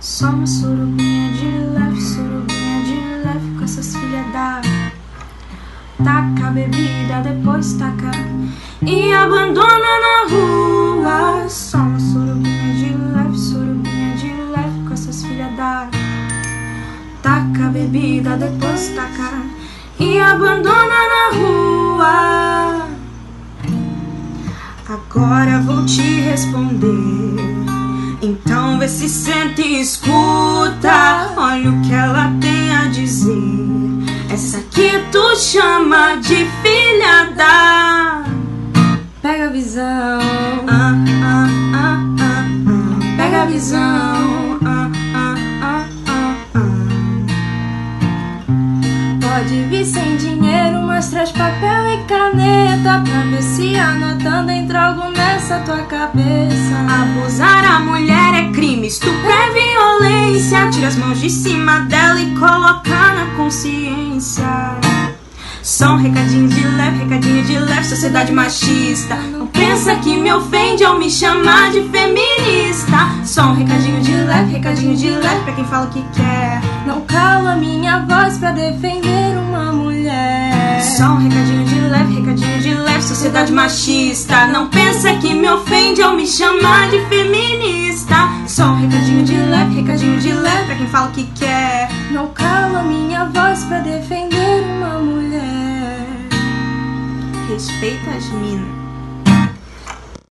Só uma surubinha de leve com essas filhas da... Taca a bebida, depois taca e abandona na rua. Só uma surubinha de leve com essas filhas da... Taca a bebida, depois taca e abandona na rua. Agora vou te responder, então vê se sente e escuta. Olha o que ela tem a dizer. Essa que tu chama de filha da... Pega a visão, pega a visão, Pode vir sem dinheiro, mas traz papel e caneta pra ver se anotando entra algo nessa tua cabeça. Abusar a mulher é crime, estupro é violência. Tira as mãos de cima dela e coloca na consciência. Só um recadinho de leve, sociedade machista. Não pensa que me ofende ao me chamar de feminista. Só um recadinho de leve pra quem fala o que quer. Não cala minha voz pra defender uma mulher. Só um recadinho de leve, sociedade machista. Não pensa que me ofende ao me chamar de feminista. Só um recadinho de leve pra quem fala o que quer. Não cala minha voz pra defender uma mulher. Respeita as minas.